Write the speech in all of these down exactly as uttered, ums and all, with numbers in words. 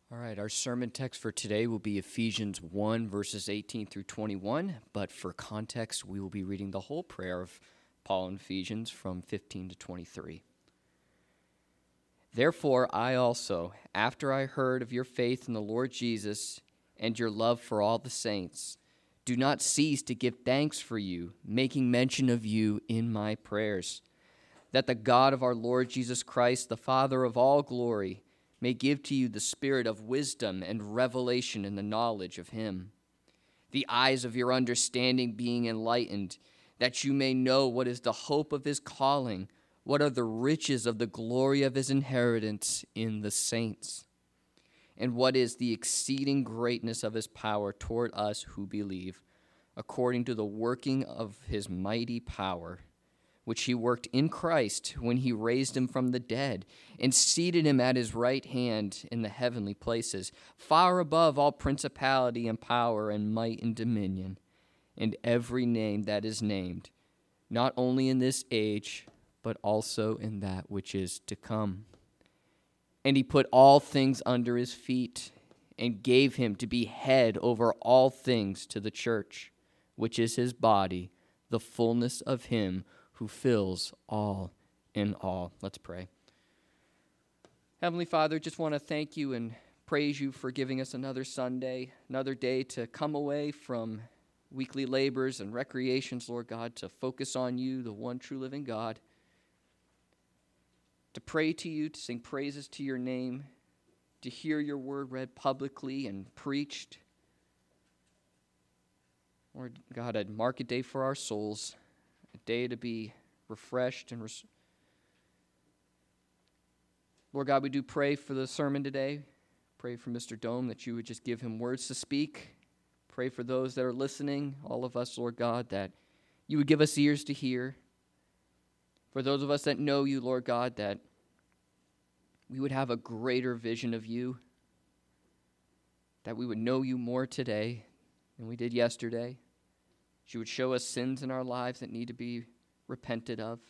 All right, our sermon text for today will be Ephesians one, verses eighteen through twenty-one, but for context, we will be reading the whole prayer of Paul in Ephesians from fifteen to twenty-three. Therefore, I also, after I heard of your faith in the Lord Jesus and your love for all the saints, do not cease to give thanks for you, making mention of you in my prayers, that the God of our Lord Jesus Christ, the Father of all glory, may give to you the spirit of wisdom and revelation in the knowledge of him, the eyes of your understanding being enlightened, that you may know what is the hope of his calling, what are the riches of the glory of his inheritance in the saints, and what is the exceeding greatness of his power toward us who believe, according to the working of his mighty power, which he worked in Christ when he raised him from the dead and seated him at his right hand in the heavenly places, far above all principality and power and might and dominion, and every name that is named, not only in this age, but also in that which is to come. And he put all things under his feet and gave him to be head over all things to the church, which is his body, the fullness of him who fills all in all. Let's pray. Heavenly Father, just want to thank you and praise you for giving us another Sunday, another day to come away from weekly labors and recreations, Lord God, to focus on you, the one true living God, to pray to you, to sing praises to your name, to hear your word read publicly and preached. Lord God, a market day for our souls, a day to be refreshed and res- Lord God, we do pray for the sermon today. Pray for Mister Dome that you would just give him words to speak. Pray for those that are listening, all of us, Lord God, that you would give us ears to hear. For those of us that know you, Lord God, that we would have a greater vision of you, that we would know you more today than we did yesterday. That you would show us sins in our lives that need to be repented of.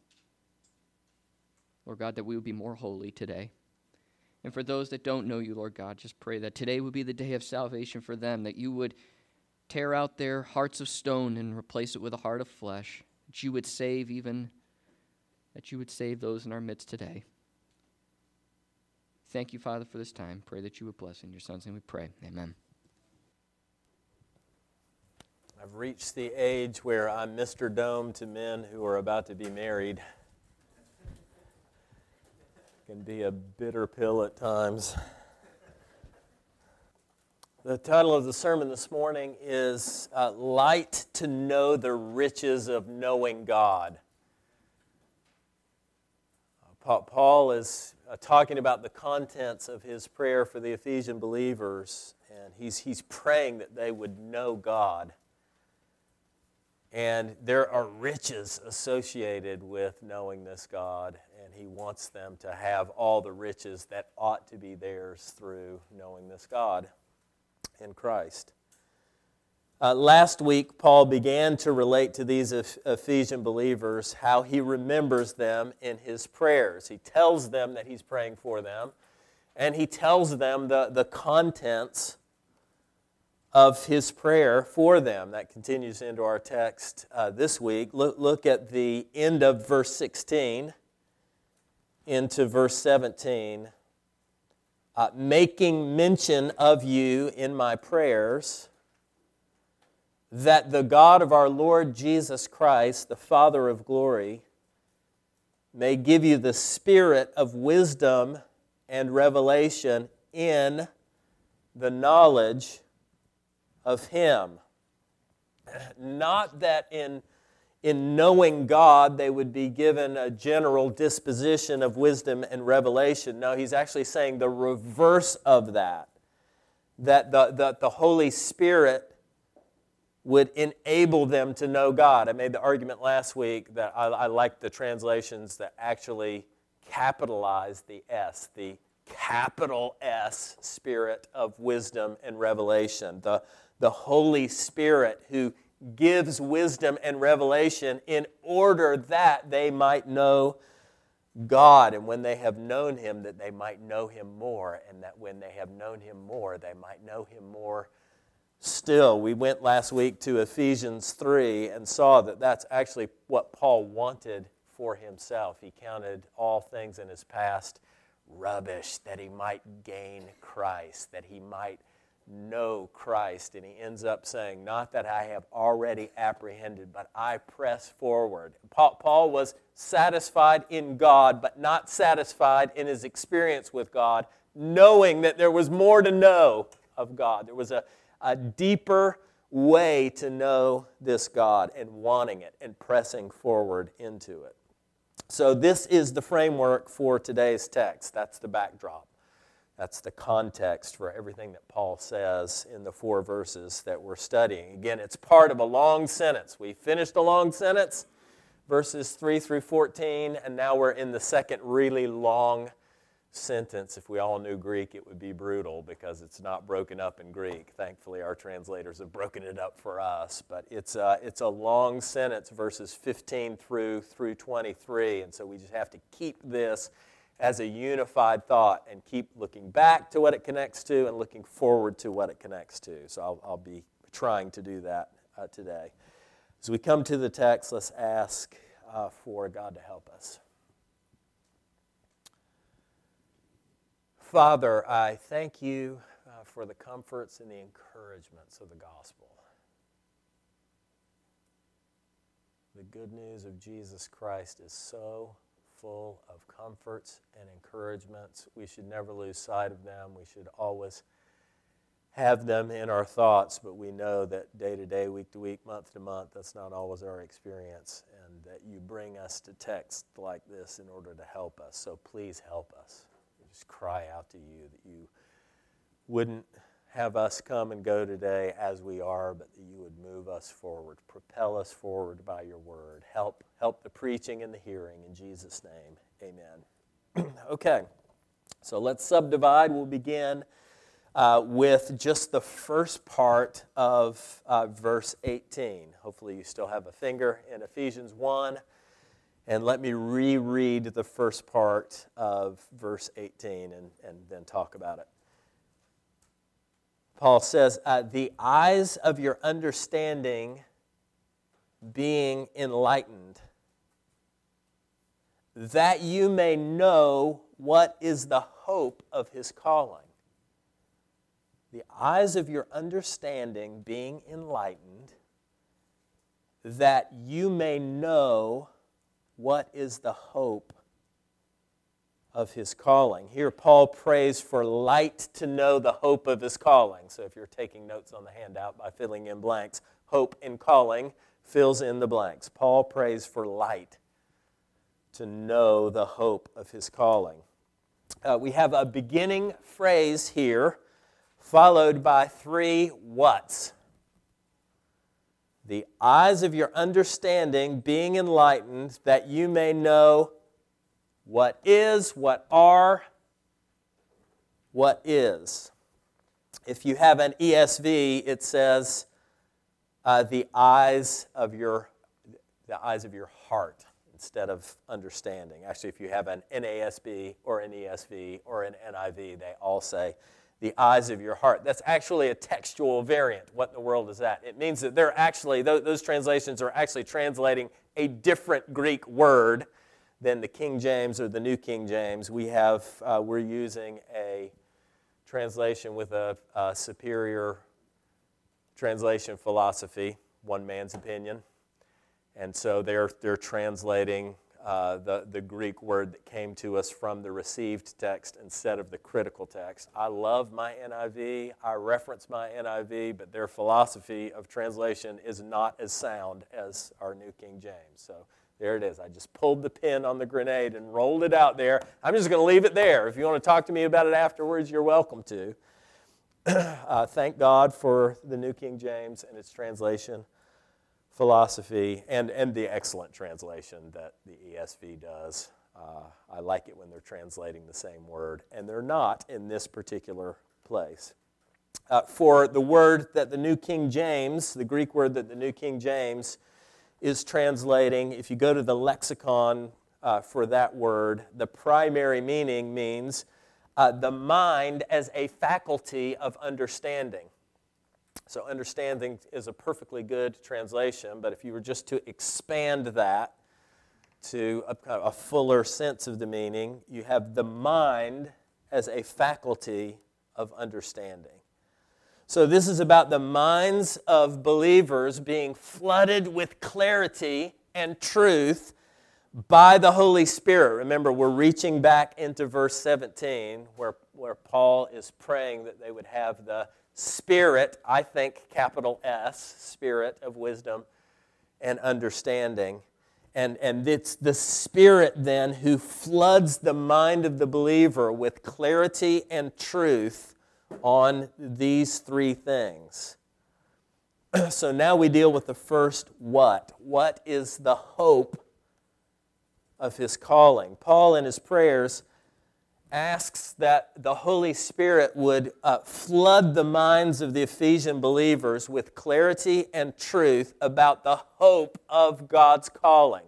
Lord God, that we would be more holy today. And for those that don't know you, Lord God, just pray that today would be the day of salvation for them, that you would tear out their hearts of stone and replace it with a heart of flesh, that you would save even, that you would save those in our midst today. Thank you, Father, for this time. Pray that you would bless. In your Son's name we pray. Amen. I've reached the age where I'm Mister Dome to men who are about to be married. It can be a bitter pill at times. The title of the sermon this morning is uh, Light to Know the Riches of Knowing God. Uh, Paul is uh, talking about the contents of his prayer for the Ephesian believers, and he's, he's praying that they would know God. And there are riches associated with knowing this God, and he wants them to have all the riches that ought to be theirs through knowing this God in Christ. Uh, last week, Paul began to relate to these Ephesian believers how he remembers them in his prayers. He tells them that he's praying for them, and he tells them the, the contents of his prayer for them. That continues into our text uh, this week. Look, look at the end of verse sixteen into verse seventeen. Uh, making mention of you in my prayers, that the God of our Lord Jesus Christ, the Father of glory, may give you the spirit of wisdom and revelation in the knowledge of him. Not that in, in knowing God they would be given a general disposition of wisdom and revelation. No, he's actually saying the reverse of that. That the, the, the Holy Spirit would enable them to know God. I made the argument last week that I, I like the translations that actually capitalize the S, the capital S, Spirit of wisdom and revelation. The The Holy Spirit who gives wisdom and revelation in order that they might know God, and when they have known him, that they might know him more, and that when they have known him more, they might know him more still. We went last week to Ephesians three and saw that that's actually what Paul wanted for himself. He counted all things in his past rubbish, that he might gain Christ, that he might know Christ. And he ends up saying, not that I have already apprehended, but I press forward. Paul, Paul was satisfied in God, but not satisfied in his experience with God, knowing that there was more to know of God. There was a, a deeper way to know this God, and wanting it and pressing forward into it. So this is the framework for today's text. That's the backdrop. That's the context for everything that Paul says in the four verses that we're studying. Again, it's part of a long sentence. We finished a long sentence, verses three through fourteen, and now we're in the second really long sentence. If we all knew Greek, it would be brutal because it's not broken up in Greek. Thankfully, our translators have broken it up for us. But it's a, it's a long sentence, verses fifteen through, through twenty-three, and so we just have to keep this as a unified thought and keep looking back to what it connects to and looking forward to what it connects to. So I'll, I'll be trying to do that uh, today. As we come to the text, let's ask uh, for God to help us. Father, I thank you uh, for the comforts and the encouragements of the gospel. The good news of Jesus Christ is so full of comforts and encouragements. We should never lose sight of them. We should always have them in our thoughts, but we know that day to day, week to week, month to month, that's not always our experience, and that you bring us to texts like this in order to help us. So please help us. We just cry out to you that you wouldn't have us come and go today as we are, but that you would move us forward, propel us forward by your word. Help, help the preaching and the hearing. In Jesus' name, amen. Okay, so let's subdivide. We'll begin uh, with just the first part of uh, verse eighteen. Hopefully you still have a finger in Ephesians one. And let me reread the first part of verse eighteen and, and then talk about it. Paul says, uh, the eyes of your understanding being enlightened, that you may know what is the hope of his calling. The eyes of your understanding being enlightened, that you may know what is the hope of his calling. Here Paul prays for light to know the hope of his calling. So if you're taking notes on the handout by filling in blanks, hope in calling fills in the blanks. Paul prays for light to know the hope of his calling. Uh, we have a beginning phrase here followed by three whats. The eyes of your understanding being enlightened, that you may know what is, what are, what is. If you have an E S V, it says uh, the eyes of your the eyes of your heart instead of understanding. Actually, if you have an N A S B or an E S V or an N I V, they all say the eyes of your heart. That's actually a textual variant. What in the world is that? It means that they're actually those, those translations are actually translating a different Greek word than the King James or the New King James. We have, uh, we're using a translation with a, a superior translation philosophy, one man's opinion. And so they're, they're translating uh, the, the Greek word that came to us from the received text instead of the critical text. I love my N I V. I reference my N I V, but their philosophy of translation is not as sound as our New King James. So there it is. I just pulled the pin on the grenade and rolled it out there. I'm just going to leave it there. If you want to talk to me about it afterwards, you're welcome to. uh, thank God for the New King James and its translation philosophy and, and the excellent translation that the E S V does. Uh, I like it when they're translating the same word, and they're not in this particular place. Uh, for the word that the New King James, the Greek word that the New King James is translating, if you go to the lexicon uh, for that word, the primary meaning means uh, the mind as a faculty of understanding. So understanding is a perfectly good translation, but if you were just to expand that to a, a fuller sense of the meaning, you have the mind as a faculty of understanding. So this is about the minds of believers being flooded with clarity and truth by the Holy Spirit. Remember, we're reaching back into verse seventeen where, where Paul is praying that they would have the Spirit, I think capital S, Spirit of wisdom and understanding. And, and it's the Spirit then who floods the mind of the believer with clarity and truth on these three things. So now we deal with the first what. What is the hope of his calling? Paul in his prayers asks that the Holy Spirit would uh, flood the minds of the Ephesian believers with clarity and truth about the hope of God's calling.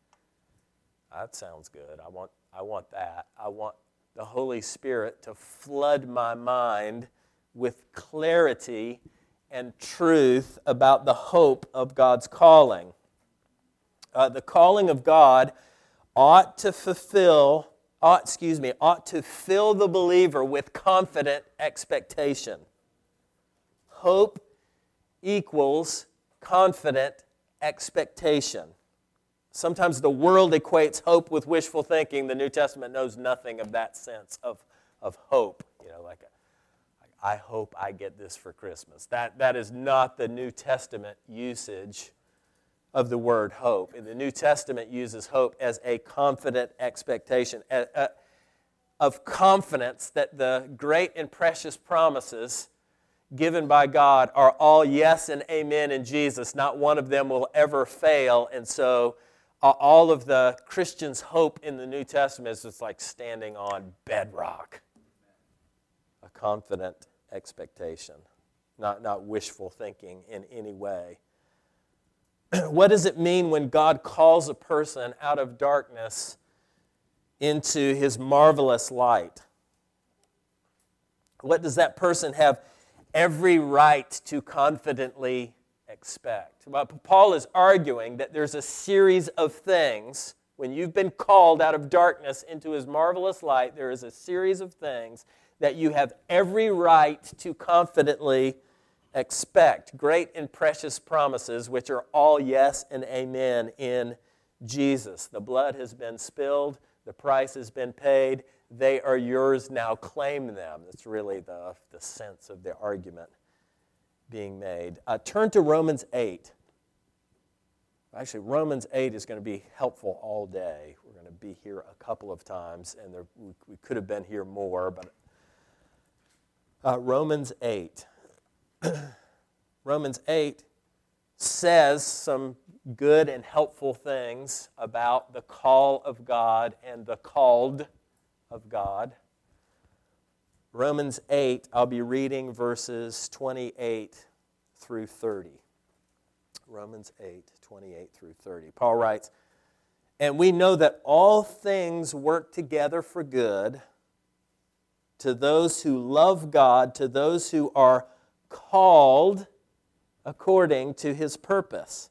That sounds good. I want, I want that. I want the Holy Spirit to flood my mind with clarity and truth about the hope of God's calling. Uh, the calling of God ought to fulfill, ought, excuse me, ought to fill the believer with confident expectation. Hope equals confident expectation. Sometimes the world equates hope with wishful thinking. The New Testament knows nothing of that sense of, of hope. You know, like, a, I hope I get this for Christmas. That, that is not the New Testament usage of the word hope. And the New Testament uses hope as a confident expectation, a, a, of confidence that the great and precious promises given by God are all yes and amen in Jesus. Not one of them will ever fail. And so all of the Christian's hope in the New Testament is just like standing on bedrock. A confident expectation, not, not wishful thinking in any way. What does it mean when God calls a person out of darkness into His marvelous light? What does that person have every right to confidently expect? Well, Paul is arguing that there's a series of things. When you've been called out of darkness into His marvelous light, there is a series of things that you have every right to confidently expect. Great and precious promises, which are all yes and amen in Jesus. The blood has been spilled. The price has been paid. They are yours now. Claim them. That's really the, the sense of the argument being made. Uh, turn to Romans eight. Actually, Romans eight is going to be helpful all day. We're going to be here a couple of times, and there, we, we could have been here more, but uh, Romans eight. Romans eight says some good and helpful things about the call of God and the called of God. Romans eight, I'll be reading verses twenty-eight through thirty. Romans eight, twenty-eight through thirty. Paul writes, "And we know that all things work together for good to those who love God, to those who are called according to His purpose.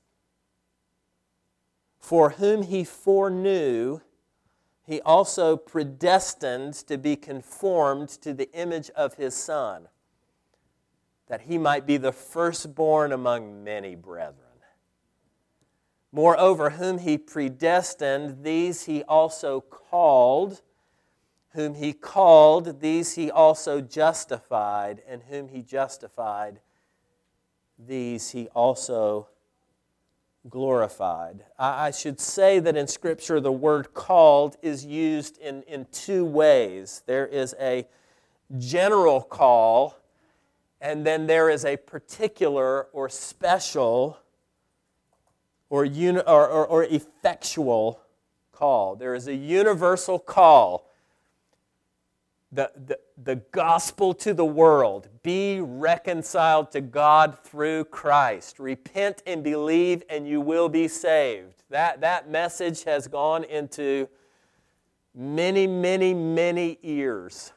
For whom He foreknew, He also predestined to be conformed to the image of His Son, that He might be the firstborn among many brethren. Moreover, whom He predestined, these He also called. Whom He called, these He also justified. And whom He justified, these He also glorified." I should say that in Scripture the word called is used in, in two ways. There is a general call, and then there is a particular or special or, uni, or, or, or effectual call. There is a universal call. the, the, the gospel to the world. Be reconciled to God through Christ. Repent and believe and you will be saved. That, that message has gone into many, many, many ears.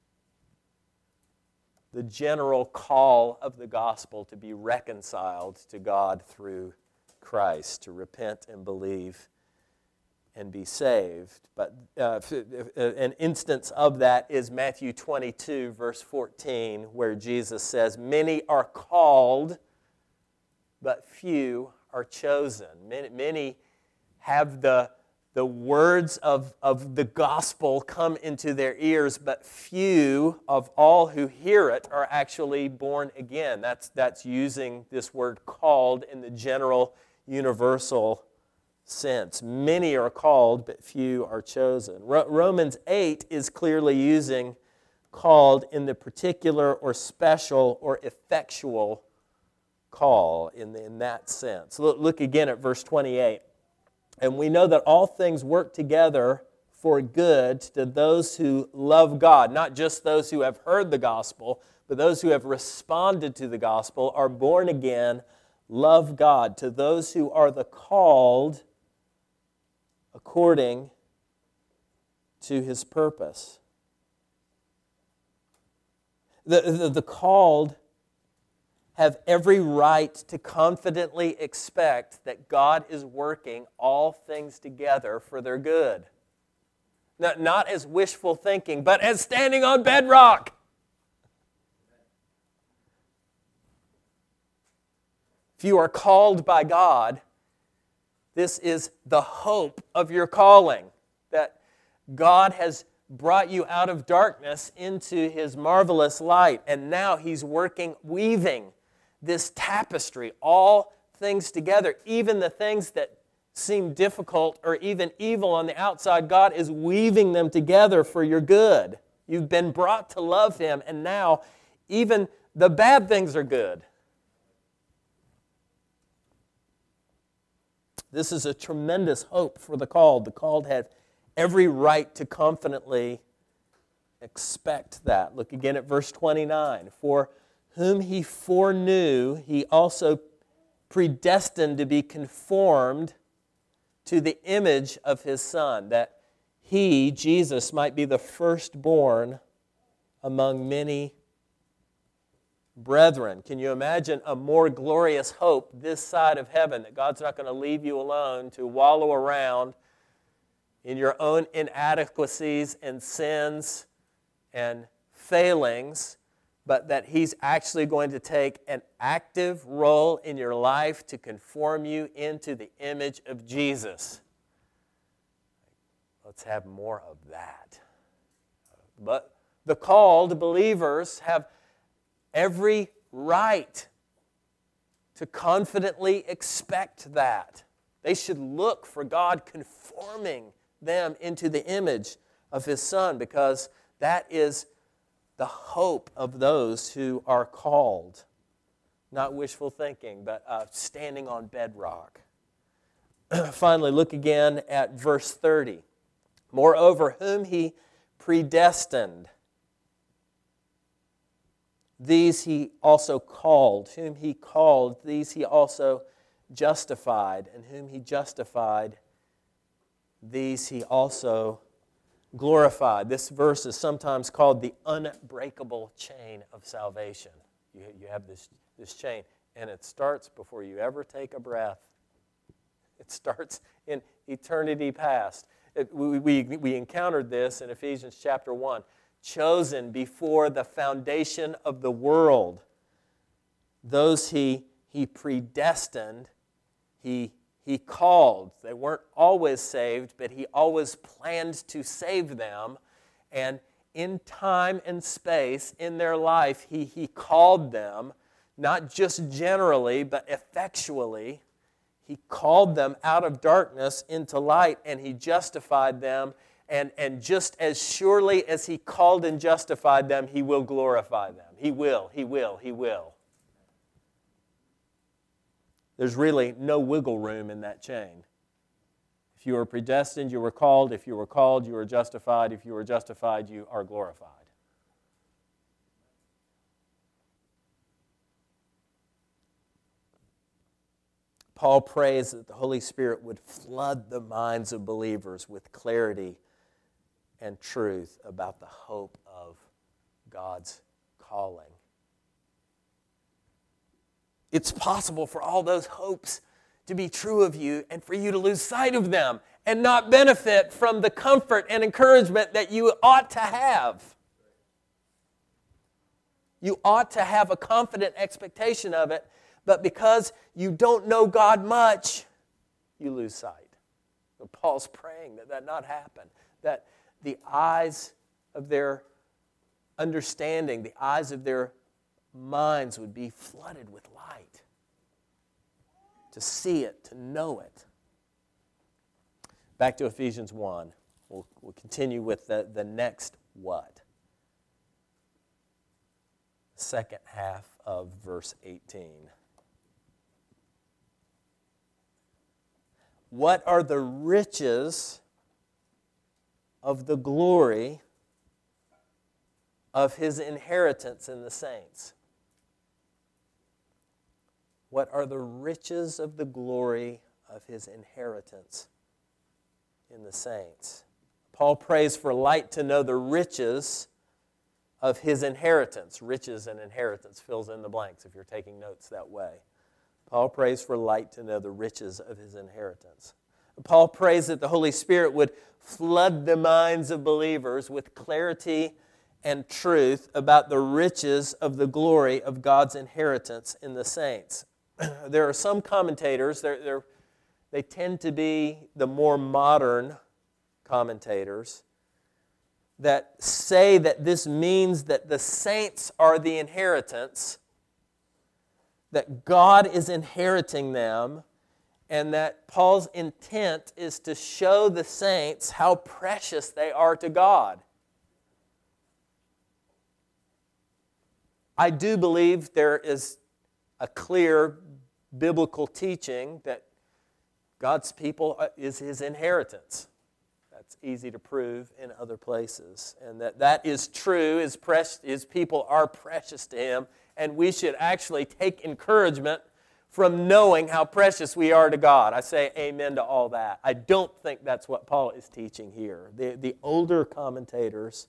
The general call of the gospel to be reconciled to God through Christ, to repent and believe and be saved. But uh, an instance of that is Matthew twenty-two, verse fourteen, where Jesus says, "Many are called, but few are chosen." Many, many have the, the words of, of the gospel come into their ears, but few of all who hear it are actually born again. That's, that's using this word called in the general, universal sense. Many are called, but few are chosen. Ro- Romans eight is clearly using called in the particular or special or effectual call in, the, in that sense. Look, look again at verse twenty-eight. "And we know that all things work together for good to those who love God," not just those who have heard the gospel, but those who have responded to the gospel, are born again, love God, to those who are the called according to His purpose. The, the, the called have every right to confidently expect that God is working all things together for their good. Not, not as wishful thinking, but as standing on bedrock. If you are called by God, this is the hope of your calling, that God has brought you out of darkness into His marvelous light, and now He's working, weaving this tapestry, all things together, even the things that seem difficult or even evil on the outside. God is weaving them together for your good. You've been brought to love Him, and now even the bad things are good. This is a tremendous hope for the called. The called have every right to confidently expect that. Look again at verse twenty-nine. "For whom He foreknew, He also predestined to be conformed to the image of His Son, that He, Jesus, might be the firstborn among many brethren." Can you imagine a more glorious hope this side of heaven, that God's not going to leave you alone to wallow around in your own inadequacies and sins and failings, but that He's actually going to take an active role in your life to conform you into the image of Jesus? Let's have more of that. But the called believers have every right to confidently expect that. They should look for God conforming them into the image of His Son, because that is the hope of those who are called. Not wishful thinking, but uh, standing on bedrock. Finally, look again at verse thirty. "Moreover, whom He predestined, these He also called. Whom He called, these He also justified. And whom He justified, these He also glorified." This verse is sometimes called the unbreakable chain of salvation. You, you have this, this chain, and it starts before you ever take a breath. It starts in eternity past. It, we, we, we encountered this in Ephesians chapter one. Chosen before the foundation of the world. Those he, he predestined, he, he called. They weren't always saved, but He always planned to save them. And in time and space in their life, He, he called them, not just generally, but effectually. He called them out of darkness into light, and He justified them. And, and just as surely as He called and justified them, He will glorify them. He will, He will, He will. There's really no wiggle room in that chain. If you were predestined, you were called. If you were called, you were justified. If you were justified, you are glorified. Paul prays that the Holy Spirit would flood the minds of believers with clarity and truth about the hope of God's calling. It's possible for all those hopes to be true of you and for you to lose sight of them and not benefit from the comfort and encouragement that you ought to have. You ought to have a confident expectation of it, but because you don't know God much, you lose sight. So Paul's praying that that not happen, that the eyes of their understanding, the eyes of their minds would be flooded with light, to see it, to know it. Back to Ephesians one. We'll, we'll continue with the, the next what? Second half of verse eighteen. What are the riches of the glory of His inheritance in the saints? What are the riches of the glory of His inheritance in the saints? Paul prays for light to know the riches of His inheritance. Riches and inheritance fills in the blanks if you're taking notes that way. Paul prays for light to know the riches of His inheritance. Paul prays that the Holy Spirit would flood the minds of believers with clarity and truth about the riches of the glory of God's inheritance in the saints. There are some commentators, they're, they're, they tend to be the more modern commentators, that say that this means that the saints are the inheritance, that God is inheriting them, and that Paul's intent is to show the saints how precious they are to God. I do believe there is a clear biblical teaching that God's people is His inheritance. That's easy to prove in other places. And that that is true, His, precious, His people are precious to Him, and we should actually take encouragement from knowing how precious we are to God. I say amen to all that. I don't think that's what Paul is teaching here. The, the older commentators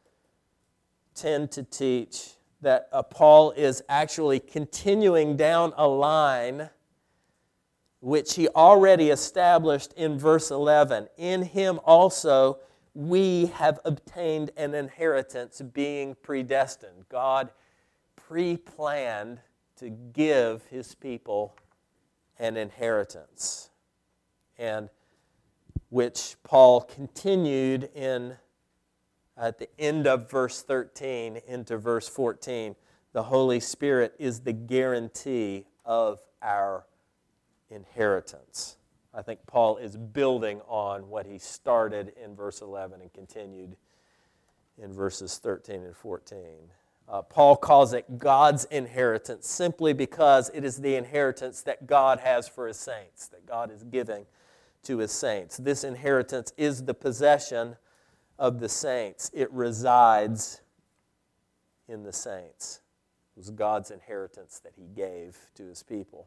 tend to teach that uh, Paul is actually continuing down a line which he already established in verse eleven. In Him also we have obtained an inheritance, being predestined. God pre-planned to give His people an inheritance, and which Paul continued in at the end of verse thirteen into verse fourteen. The Holy Spirit is the guarantee of our inheritance. I think Paul is building on what he started in verse eleven and continued in verses thirteen and fourteen. Uh, Paul calls it God's inheritance simply because it is the inheritance that God has for His saints, that God is giving to His saints. This inheritance is the possession of the saints. It resides in the saints. It was God's inheritance that He gave to His people.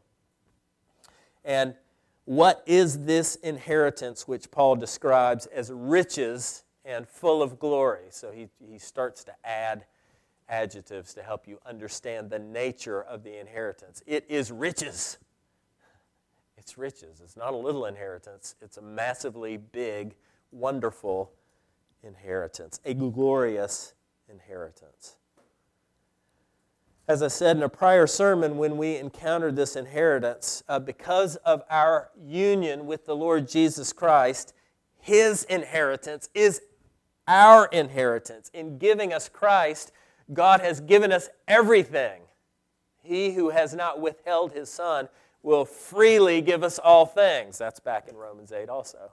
And what is this inheritance which Paul describes as riches and full of glory? So he, he starts to add adjectives to help you understand the nature of the inheritance. It is riches. It's riches. It's not a little inheritance. It's a massively big, wonderful inheritance, a glorious inheritance. As I said in a prior sermon, when we encountered this inheritance, uh, because of our union with the Lord Jesus Christ, His inheritance is our inheritance. In giving us Christ, God has given us everything. He who has not withheld His Son will freely give us all things. That's back in Romans eight also.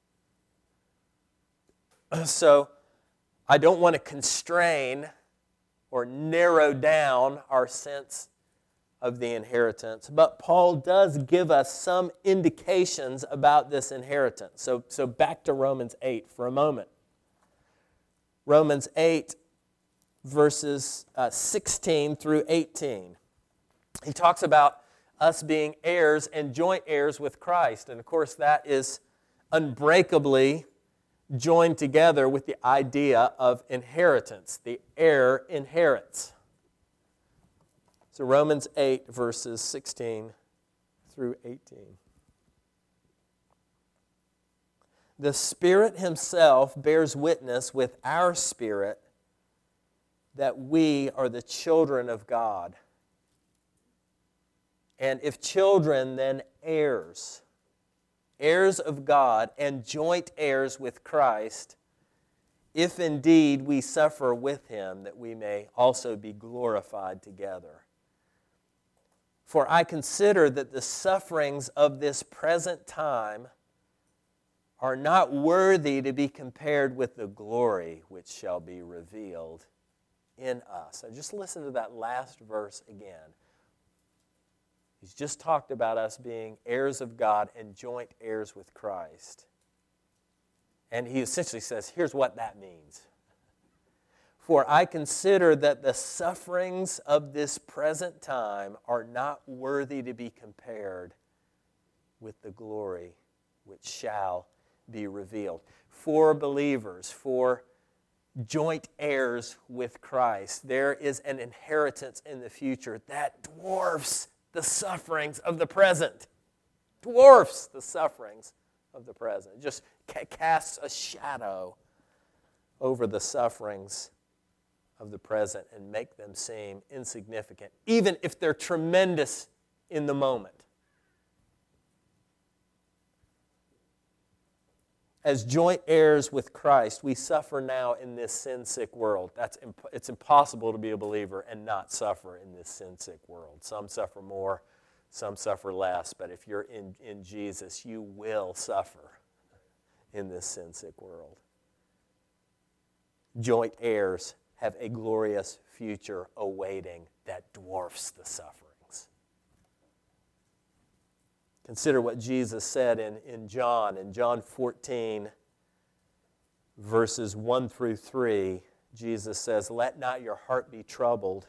So, I don't want to constrain or narrow down our sense of the inheritance, but Paul does give us some indications about this inheritance. So, so back to Romans eight for a moment. Romans eight, verses uh, sixteen through eighteen. He talks about us being heirs and joint heirs with Christ. And of course, that is unbreakably joined together with the idea of inheritance. The heir inherits. So Romans eight, verses sixteen through eighteen. The Spirit Himself bears witness with our spirit that we are the children of God. And if children, then heirs. Heirs of God and joint heirs with Christ, if indeed we suffer with Him, that we may also be glorified together. For I consider that the sufferings of this present time are not worthy to be compared with the glory which shall be revealed in us. And just listen to that last verse again. He's just talked about us being heirs of God and joint heirs with Christ. And he essentially says, here's what that means. For I consider that the sufferings of this present time are not worthy to be compared with the glory which shall be revealed. For believers, for joint heirs with Christ, there is an inheritance in the future that dwarfs the sufferings of the present. Dwarfs the sufferings of the present. Just ca- casts a shadow over the sufferings of the present and make them seem insignificant, even if they're tremendous in the moment. As joint heirs with Christ, we suffer now in this sin-sick world. That's imp- it's impossible to be a believer and not suffer in this sin-sick world. Some suffer more, some suffer less, but if you're in, in Jesus, you will suffer in this sin-sick world. Joint heirs have a glorious future awaiting that dwarfs the sufferings. Consider what Jesus said in, in John, in John fourteen, verses one through three. Jesus says, "Let not your heart be troubled.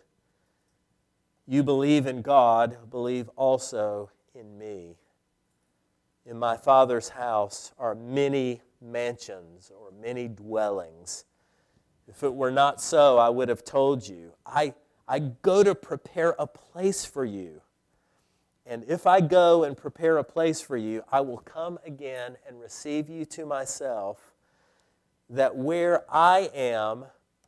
You believe in God, believe also in me. In my Father's house are many mansions," or many dwellings. "If it were not so, I would have told you. I, I go to prepare a place for you. And if I go and prepare a place for you, I will come again and receive you to myself, that where I am,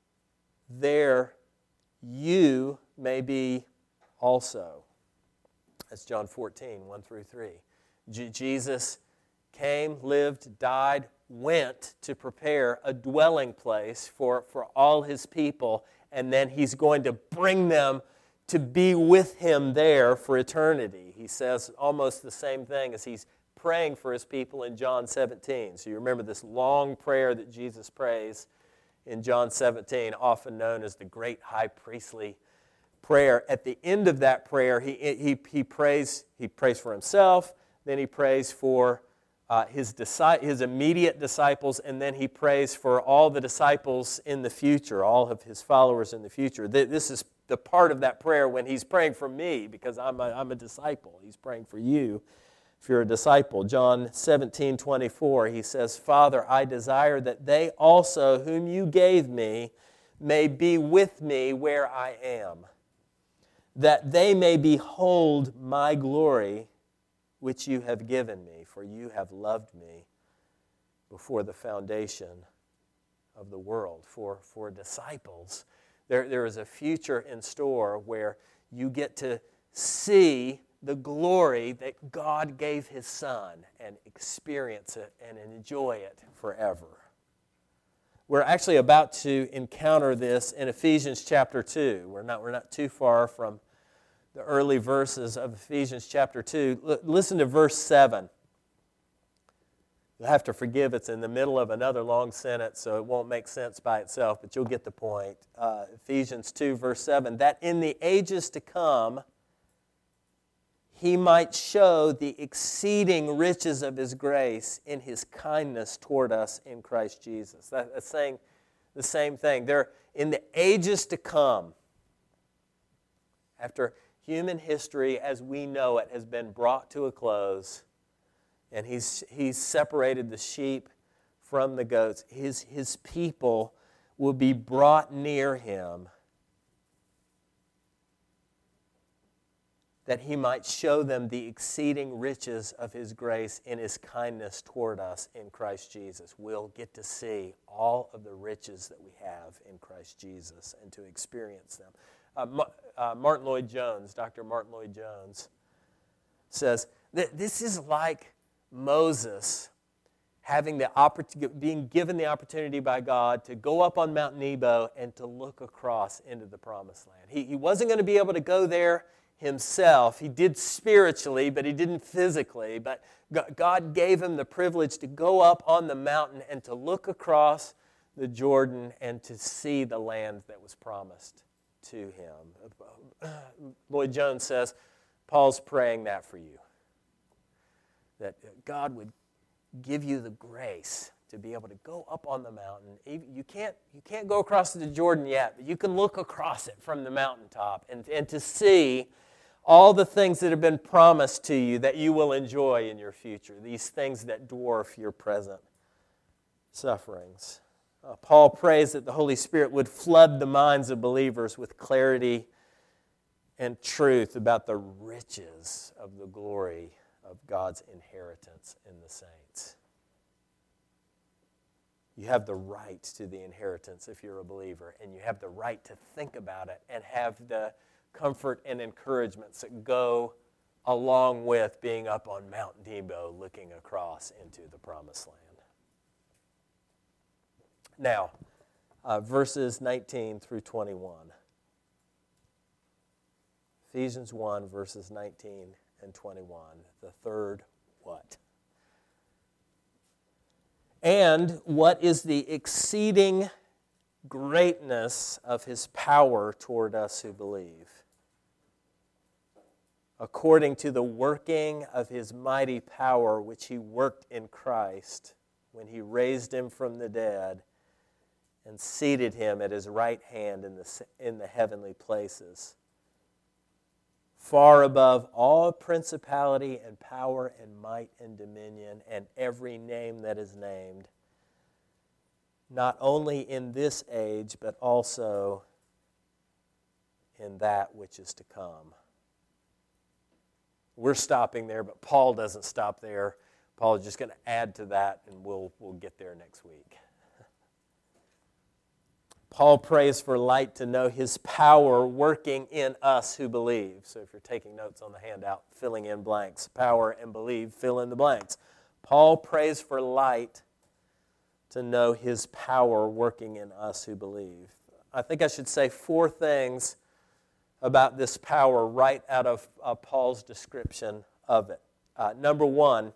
there you may be also." That's John fourteen, one through three. J- Jesus came, lived, died, went to prepare a dwelling place for, for all His people, and then He's going to bring them to be with Him there for eternity. He says almost the same thing as He's praying for His people in John seventeen. So you remember this long prayer that Jesus prays in John seventeen, often known as the great high priestly prayer. At the end of that prayer, he, he, he, prays, he prays for Himself, then He prays for uh, his, disi- his immediate disciples, and then He prays for all the disciples in the future, all of His followers in the future. This is the part of that prayer when He's praying for me, because I'm a, I'm a disciple. He's praying for you if you're a disciple. John seventeen, twenty-four, He says, "Father, I desire that they also whom you gave me may be with me where I am, that they may behold my glory which you have given me, for you have loved me before the foundation of the world." For, for disciples, There, there is a future in store where you get to see the glory that God gave His Son and experience it and enjoy it forever. We're actually about to encounter this in Ephesians chapter two. We're not, we're not too far from the early verses of Ephesians chapter two. L- listen to verse seven. You'll have to forgive, it's in the middle of another long sentence, so it won't make sense by itself, but you'll get the point. Uh, Ephesians two, verse seven, "That in the ages to come He might show the exceeding riches of His grace in His kindness toward us in Christ Jesus." That, that's saying the same thing. There, in the ages to come, after human history as we know it has been brought to a close, and he's, he's separated the sheep from the goats, his, his people will be brought near him, that he might show them the exceeding riches of his grace in his kindness toward us in Christ Jesus. We'll get to see all of the riches that we have in Christ Jesus and to experience them. Uh, Ma- uh, Martin Lloyd-Jones, Doctor Martin Lloyd-Jones, says that this is like Moses having the oppor- being given the opportunity by God to go up on Mount Nebo and to look across into the Promised Land. He, he wasn't going to be able to go there himself. He did spiritually, but he didn't physically. But God gave him the privilege to go up on the mountain and to look across the Jordan and to see the land that was promised to him. Lloyd-Jones says, Paul's praying that for you, that God would give you the grace to be able to go up on the mountain. You can't, you can't go across the Jordan yet, but you can look across it from the mountaintop and, and to see all the things that have been promised to you that you will enjoy in your future, these things that dwarf your present sufferings. Uh, Paul prays that the Holy Spirit would flood the minds of believers with clarity and truth about the riches of the glory of God's inheritance in the saints. You have the right to the inheritance if you're a believer, and you have the right to think about it and have the comfort and encouragements that go along with being up on Mount Nebo looking across into the Promised Land. Now, uh, verses nineteen through twenty-one. Ephesians one, verses nineteen and twenty-one. The third what? And what is the exceeding greatness of his power toward us who believe, according to the working of his mighty power which he worked in Christ when he raised him from the dead and seated him at his right hand in the, in the heavenly places, far above all principality and power and might and dominion and every name that is named, not only in this age, but also in that which is to come. We're stopping there, but Paul doesn't stop there. Paul is just going to add to that, and we'll, we'll get there next week. Paul prays for light to know his power working in us who believe. So if you're taking notes on the handout, filling in blanks, power and believe, fill in the blanks. Paul prays for light to know his power working in us who believe. I think I should say four things about this power right out of uh, Paul's description of it. Uh, number one,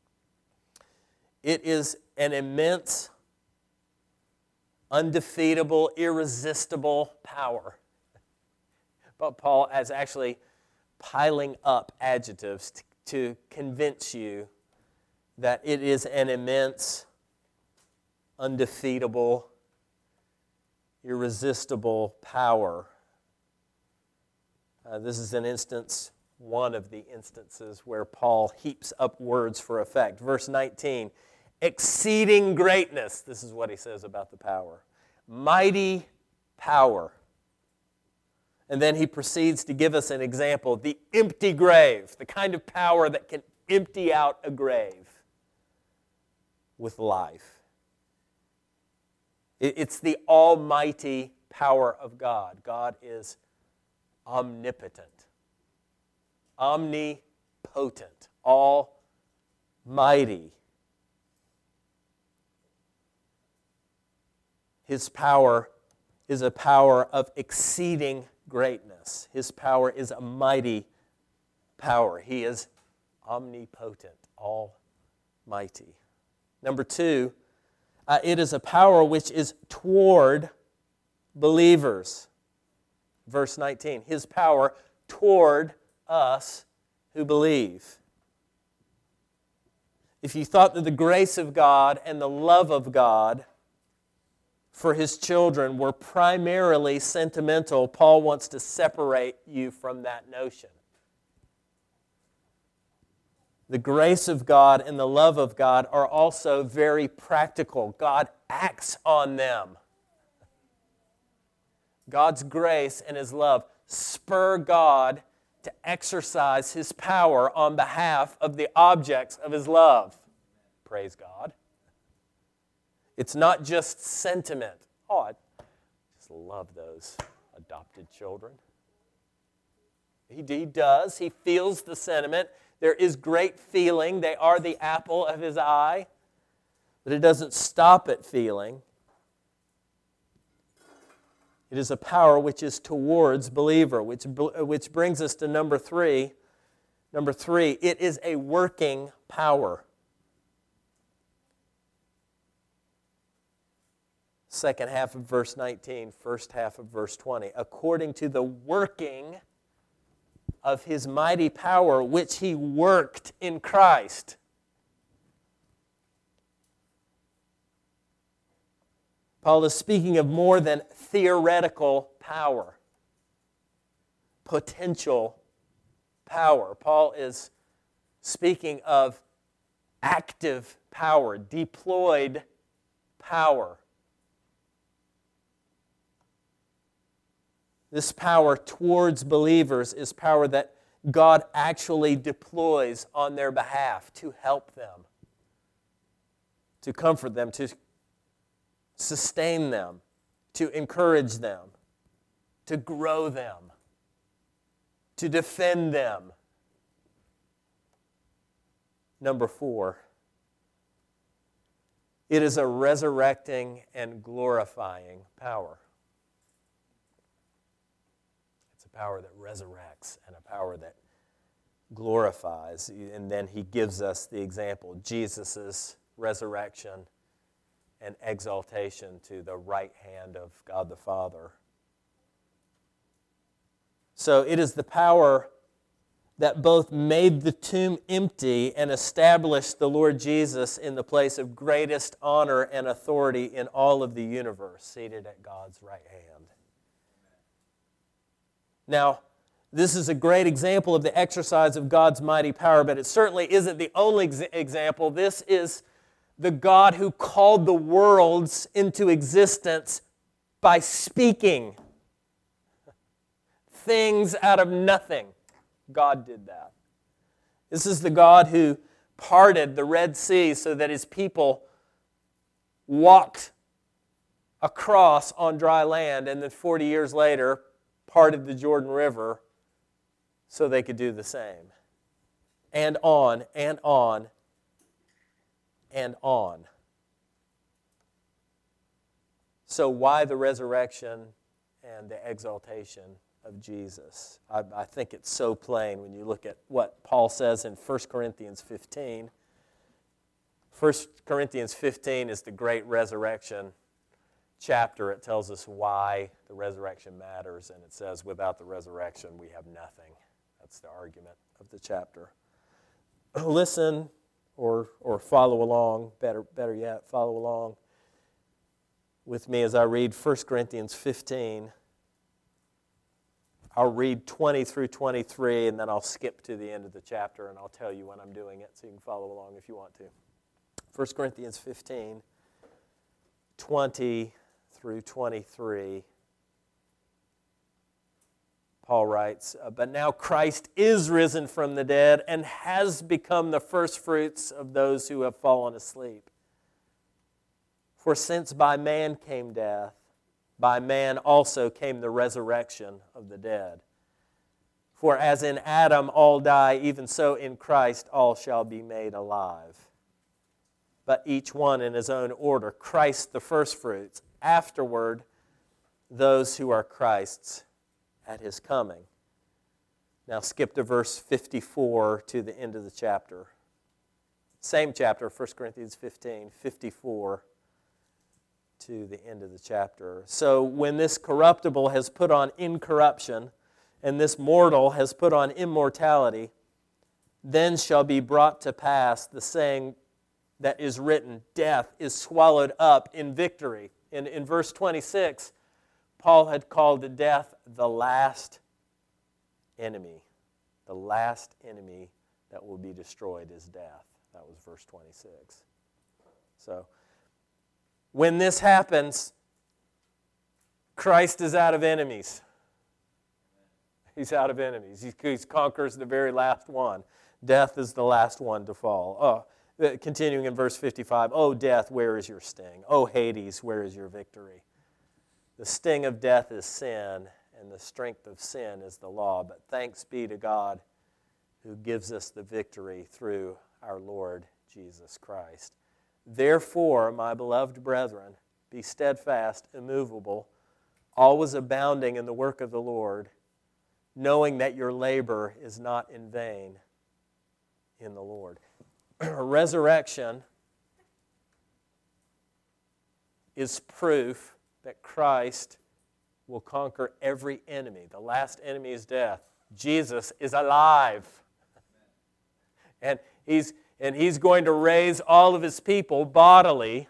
it is an immense, undefeatable, irresistible power. But Paul is actually piling up adjectives to, to convince you that it is an immense, undefeatable, irresistible power. Uh, this is an instance, one of the instances where Paul heaps up words for effect. Verse nineteen, exceeding greatness. This is what he says about the power. Mighty power. And then he proceeds to give us an example, the empty grave, the kind of power that can empty out a grave with life. It's the almighty power of God. God is omnipotent, omnipotent, almighty. His power is a power of exceeding greatness. His power is a mighty power. He is omnipotent, almighty. Number two, uh, it is a power which is toward believers. Verse nineteen, his power toward us who believe. If you thought that the grace of God and the love of God for his children were primarily sentimental, Paul wants to separate you from that notion. The grace of God and the love of God are also very practical. God acts on them. God's grace and his love spur God to exercise his power on behalf of the objects of his love. Praise God. It's not just sentiment. Oh, I just love those adopted children. He, he does. He feels the sentiment. There is great feeling. They are the apple of his eye. But it doesn't stop at feeling. It is a power which is towards believer, which, which brings us to number three. Number three, it is a working power. Second half of verse nineteen, first half of verse twenty. According to the working of his mighty power, which he worked in Christ. Paul is speaking of more than theoretical power, potential power. Paul is speaking of active power, deployed power. This power towards believers is power that God actually deploys on their behalf to help them, to comfort them, to sustain them, to encourage them, to grow them, to defend them. Number four, it is a resurrecting and glorifying power. It's a power that resurrects and a power that glorifies. And then he gives us the example, Jesus' resurrection and exaltation to the right hand of God the Father. So it is the power that both made the tomb empty and established the Lord Jesus in the place of greatest honor and authority in all of the universe, seated at God's right hand. Now, this is a great example of the exercise of God's mighty power, but it certainly isn't the only ex- example. This is the God who called the worlds into existence by speaking things out of nothing. God did that. This is the God who parted the Red Sea so that his people walked across on dry land, and then forty years later parted the Jordan River so they could do the same. And on and on and on. So why the resurrection and the exaltation of Jesus? I, I think it's so plain when you look at what Paul says in First Corinthians fifteen. First Corinthians fifteen is the great resurrection chapter. It tells us why the resurrection matters, and it says, without the resurrection, we have nothing. That's the argument of the chapter. Listen or or follow along, better, better yet, follow along with me as I read First Corinthians fifteen. I'll read twenty through twenty-three, and then I'll skip to the end of the chapter, and I'll tell you when I'm doing it so you can follow along if you want to. First Corinthians fifteen, twenty through twenty-three. Paul writes, but now Christ is risen from the dead and has become the firstfruits of those who have fallen asleep. For since by man came death, by man also came the resurrection of the dead. For as in Adam all die, even so in Christ all shall be made alive. But each one in his own order, Christ the firstfruits, afterward those who are Christ's at his coming. Now skip to verse fifty-four to the end of the chapter. Same chapter, First Corinthians fifteen, fifty-four to the end of the chapter. So when this corruptible has put on incorruption, and this mortal has put on immortality, then shall be brought to pass the saying that is written, death is swallowed up in victory. In, in verse twenty-six, Paul had called death the last enemy. The last enemy that will be destroyed is death. That was verse twenty-six. So, when this happens, Christ is out of enemies. He's out of enemies. He, he conquers the very last one. Death is the last one to fall. Oh, continuing in verse fifty-five, "Oh, death, where is your sting? Oh, Hades, where is your victory? The sting of death is sin, and the strength of sin is the law. But thanks be to God who gives us the victory through our Lord Jesus Christ. Therefore, my beloved brethren, be steadfast, immovable, always abounding in the work of the Lord, knowing that your labor is not in vain in the Lord." Resurrection is proof that Christ will conquer every enemy. The last enemy is death. Jesus is alive. And he's, and he's going to raise all of his people bodily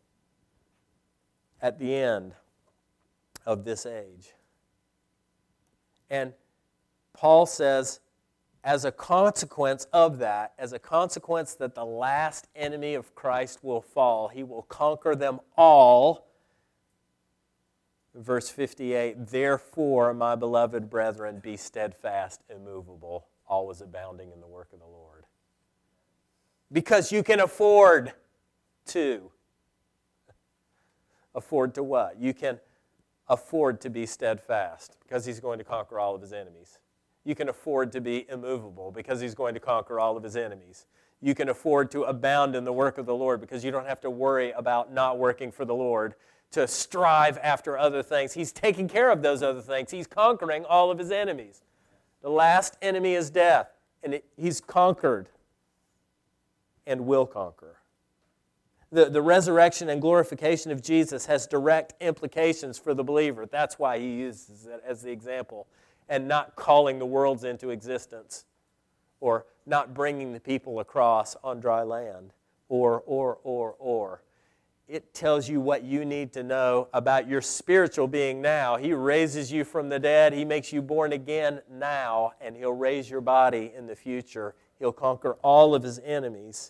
at the end of this age. And Paul says, as a consequence of that, as a consequence that the last enemy of Christ will fall, he will conquer them all. Verse fifty-eight, "Therefore, my beloved brethren, be steadfast, immovable, always abounding in the work of the Lord." Because you can afford to. Afford to what? You can afford to be steadfast because he's going to conquer all of his enemies. You can afford to be immovable because he's going to conquer all of his enemies. You can afford to abound in the work of the Lord because you don't have to worry about not working for the Lord, to strive after other things. He's taking care of those other things. He's conquering all of his enemies. The last enemy is death, and it, he's conquered and will conquer. The, the resurrection and glorification of Jesus has direct implications for the believer. That's why he uses it as the example, and not calling the worlds into existence, or not bringing the people across on dry land, or, or, or, or. It tells you what you need to know about your spiritual being now. He raises you from the dead. He makes you born again now, and he'll raise your body in the future. He'll conquer all of his enemies.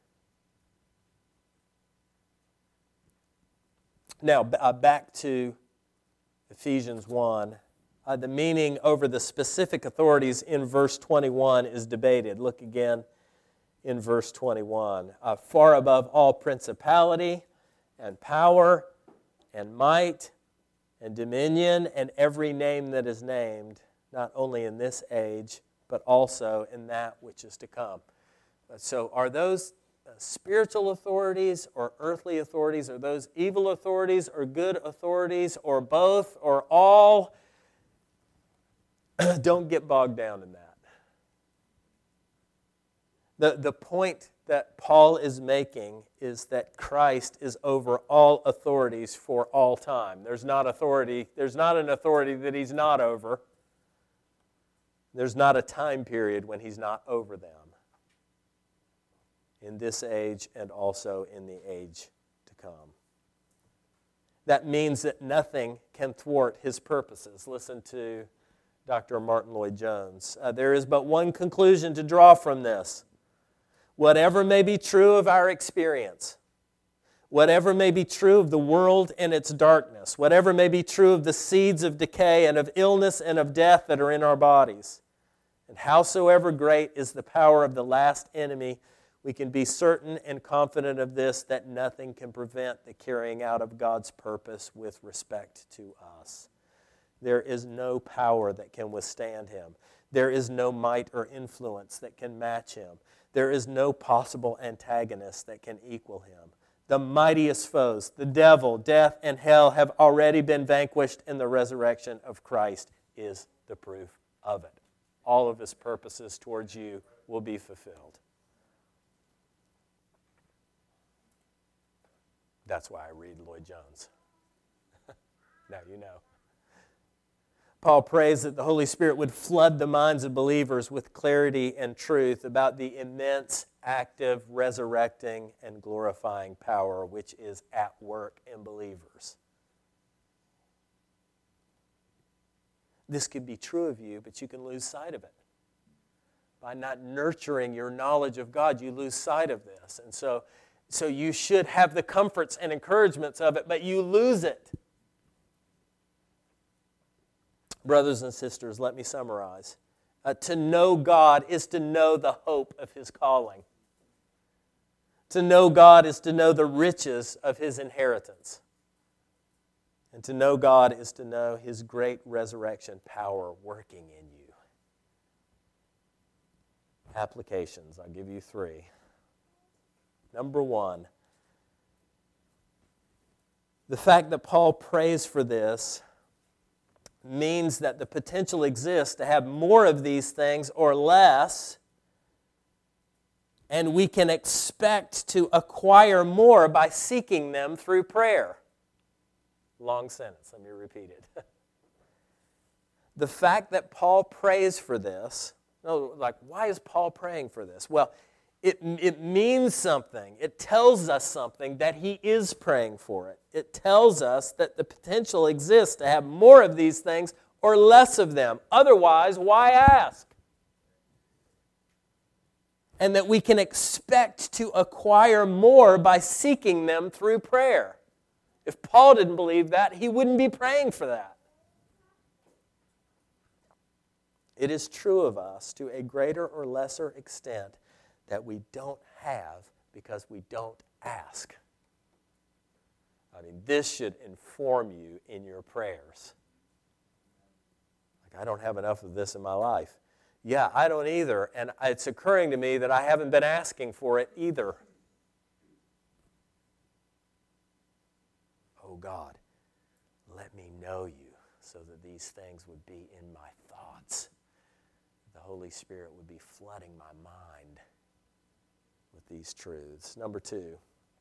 Now, uh, back to Ephesians one. Uh, the meaning over the specific authorities in verse twenty-one is debated. Look again in verse twenty-one. Uh, "Far above all principality and power and might and dominion and every name that is named, not only in this age, but also in that which is to come." Uh, so are those uh, spiritual authorities or earthly authorities? Are those evil authorities or good authorities or both or all? Don't get bogged down in that. The, the point that Paul is making is that Christ is over all authorities for all time. There's not authority, there's not an authority that he's not over. There's not a time period when he's not over them. In this age and also in the age to come. That means that nothing can thwart his purposes. Listen to Doctor Martin Lloyd-Jones. Uh, there is but one conclusion to draw from this. Whatever may be true of our experience, whatever may be true of the world and its darkness, whatever may be true of the seeds of decay and of illness and of death that are in our bodies, and howsoever great is the power of the last enemy, we can be certain and confident of this, that nothing can prevent the carrying out of God's purpose with respect to us. There is no power that can withstand him. There is no might or influence that can match him. There is no possible antagonist that can equal him. The mightiest foes, the devil, death, and hell, have already been vanquished, and the resurrection of Christ is the proof of it. All of his purposes towards you will be fulfilled. That's why I read Lloyd-Jones. Now you know. Paul prays that the Holy Spirit would flood the minds of believers with clarity and truth about the immense, active, resurrecting, and glorifying power which is at work in believers. This could be true of you, but you can lose sight of it. By not nurturing your knowledge of God, you lose sight of this. And so, so you should have the comforts and encouragements of it, but you lose it. Brothers and sisters, let me summarize. Uh, to know God is to know the hope of His calling. To know God is to know the riches of His inheritance. And to know God is to know His great resurrection power working in you. Applications, I'll give you three. Number one, the fact that Paul prays for this means that the potential exists to have more of these things or less, and we can expect to acquire more by seeking them through prayer. Long sentence, let me repeat it. The fact that Paul prays for this, no, like, why is Paul praying for this? Well, it, it means something. It tells us something that he is praying for it. It tells us that the potential exists to have more of these things or less of them. Otherwise, why ask? And that we can expect to acquire more by seeking them through prayer. If Paul didn't believe that, he wouldn't be praying for that. It is true of us to a greater or lesser extent that we don't have because we don't ask. I mean, this should inform you in your prayers. Like, I don't have enough of this in my life. Yeah, I don't either, and it's occurring to me that I haven't been asking for it either. Oh God, let me know you so that these things would be in my thoughts. The Holy Spirit would be flooding my mind with these truths. Number two,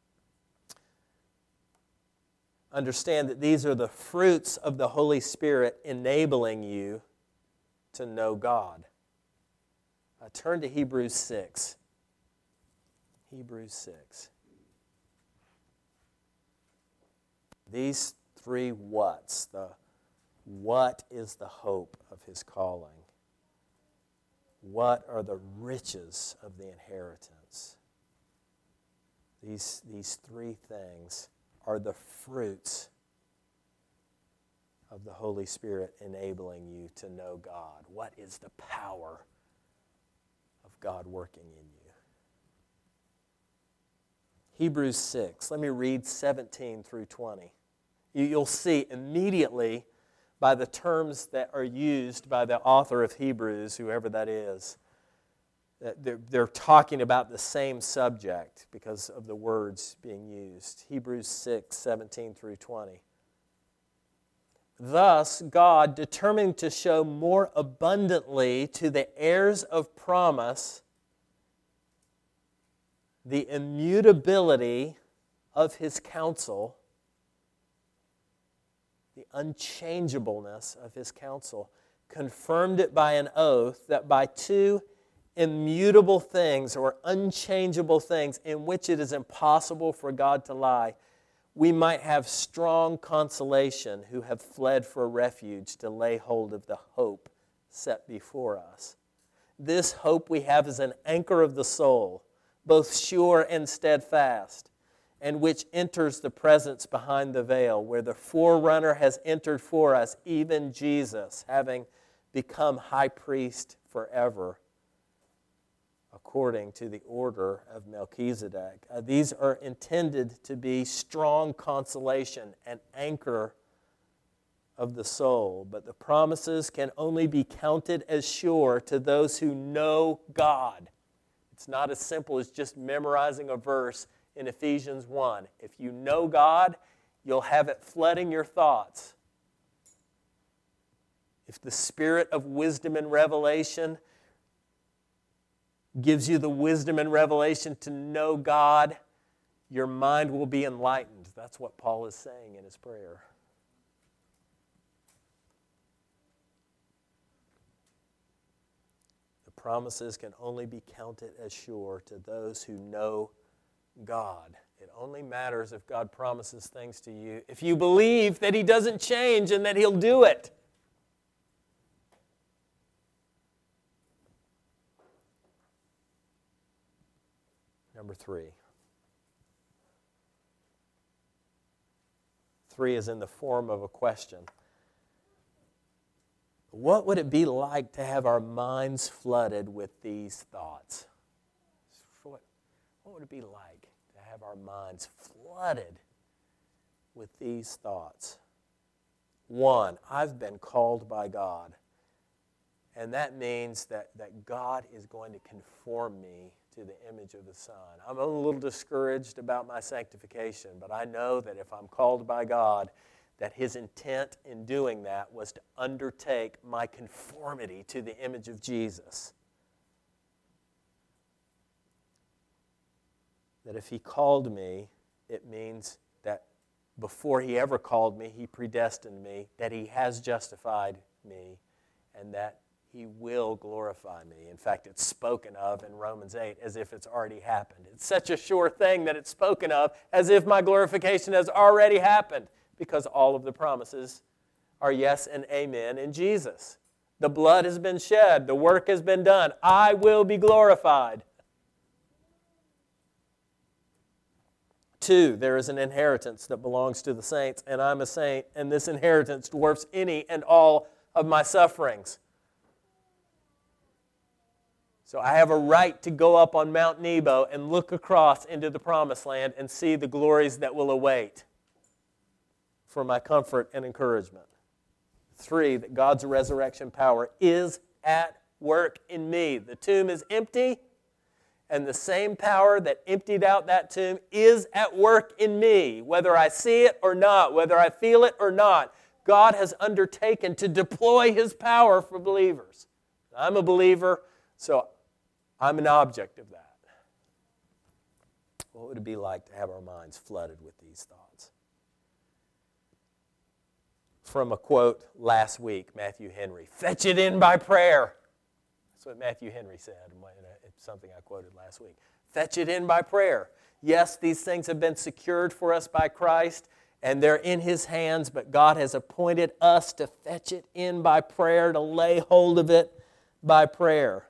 understand that these are the fruits of the Holy Spirit enabling you to know God. Uh, turn to Hebrews six. Hebrews six. These three whats, the what is the hope of His calling? What are the riches of the inheritance? These, these three things are the fruits of the Holy Spirit enabling you to know God. What is the power of God working in you? Hebrews six, let me read seventeen through twenty. You'll see immediately by the terms that are used by the author of Hebrews, whoever that is, that they're, they're talking about the same subject because of the words being used. Hebrews six, seventeen through twenty. Thus, God, determined to show more abundantly to the heirs of promise the immutability of His counsel, the unchangeableness of His counsel, confirmed it by an oath that by two immutable things or unchangeable things in which it is impossible for God to lie, we might have strong consolation who have fled for refuge to lay hold of the hope set before us. This hope we have is an anchor of the soul, both sure and steadfast, and which enters the presence behind the veil, where the forerunner has entered for us, even Jesus, having become high priest forever, according to the order of Melchizedek. Uh, these are intended to be strong consolation and anchor of the soul, but the promises can only be counted as sure to those who know God. It's not as simple as just memorizing a verse in Ephesians one. If you know God, you'll have it flooding your thoughts. If the spirit of wisdom and revelation gives you the wisdom and revelation to know God, your mind will be enlightened. That's what Paul is saying in his prayer. The promises can only be counted as sure to those who know God. It only matters if God promises things to you if you believe that He doesn't change and that He'll do it. Number three. Three is in the form of a question. What would it be like to have our minds flooded with these thoughts? What, what would it be like to have our minds flooded with these thoughts? One, I've been called by God. And that means that, that God is going to conform me to the image of the Son. I'm a little discouraged about my sanctification, but I know that if I'm called by God, that His intent in doing that was to undertake my conformity to the image of Jesus. That if He called me, it means that before He ever called me, He predestined me, that He has justified me, and that He will glorify me. In fact, it's spoken of in Romans eight as if it's already happened. It's such a sure thing that it's spoken of as if my glorification has already happened, because all of the promises are yes and amen in Jesus. The blood has been shed. The work has been done. I will be glorified. Two, there is an inheritance that belongs to the saints, and I'm a saint, and this inheritance dwarfs any and all of my sufferings. So I have a right to go up on Mount Nebo and look across into the promised land and see the glories that will await for my comfort and encouragement. Three, that God's resurrection power is at work in me. The tomb is empty, and the same power that emptied out that tomb is at work in me. Whether I see it or not, whether I feel it or not, God has undertaken to deploy His power for believers. I'm a believer, so I'm an object of that. What would it be like to have our minds flooded with these thoughts? From a quote last week, Matthew Henry, "Fetch it in by prayer." That's what Matthew Henry said. It's something I quoted last week. Fetch it in by prayer. Yes, these things have been secured for us by Christ, and they're in His hands, but God has appointed us to fetch it in by prayer, to lay hold of it by prayer.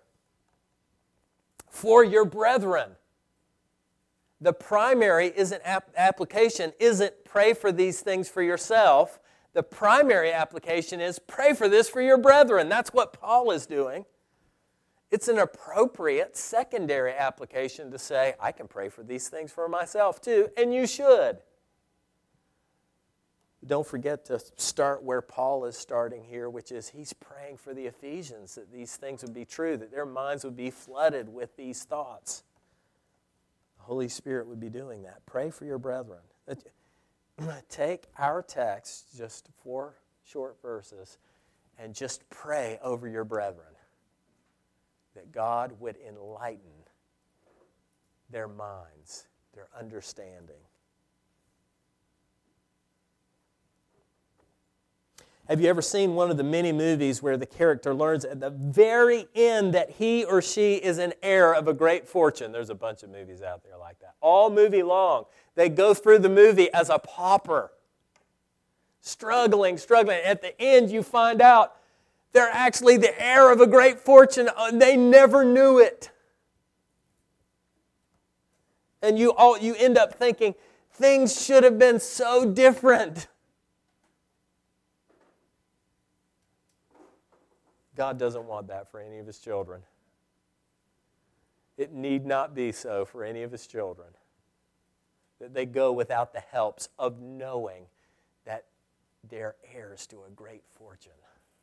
For your brethren. The primary isn't ap- application isn't pray for these things for yourself. The primary application is pray for this for your brethren. That's what Paul is doing. It's an appropriate secondary application to say, I can pray for these things for myself too, and you should. Don't forget to start where Paul is starting here, which is he's praying for the Ephesians that these things would be true, that their minds would be flooded with these thoughts. The Holy Spirit would be doing that. Pray for your brethren. Take our text, just four short verses, and just pray over your brethren, that God would enlighten their minds, their understanding. Have you ever seen one of the many movies where the character learns at the very end that he or she is an heir of a great fortune? There's a bunch of movies out there like that. All movie long, they go through the movie as a pauper, struggling, struggling. At the end, you find out they're actually the heir of a great fortune, and they never knew it. And you all, you end up thinking, things should have been so different. God doesn't want that for any of His children. It need not be so for any of His children, that they go without the helps of knowing that they're heirs to a great fortune.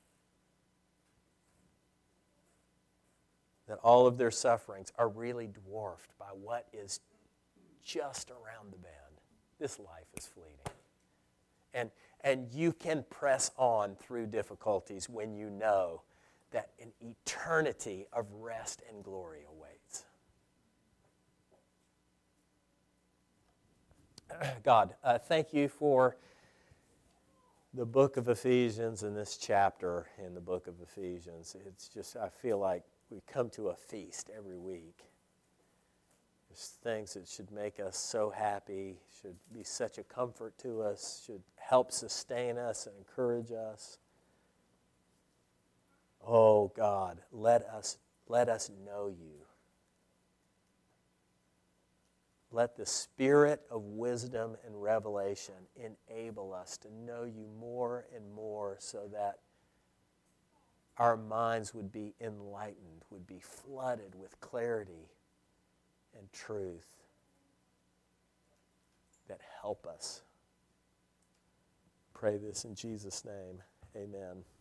That all of their sufferings are really dwarfed by what is just around the bend. This life is fleeting. And, and you can press on through difficulties when you know that an eternity of rest and glory awaits. God, uh, thank you for the book of Ephesians and this chapter in the book of Ephesians. It's just, I feel like we come to a feast every week. There's things that should make us so happy, should be such a comfort to us, should help sustain us and encourage us. Oh God, let us let us know you. let the spirit of wisdom and revelation enable us to know you more and more so that our minds would be enlightened, would be flooded with clarity and truth that help us. Pray this in Jesus' name. Amen.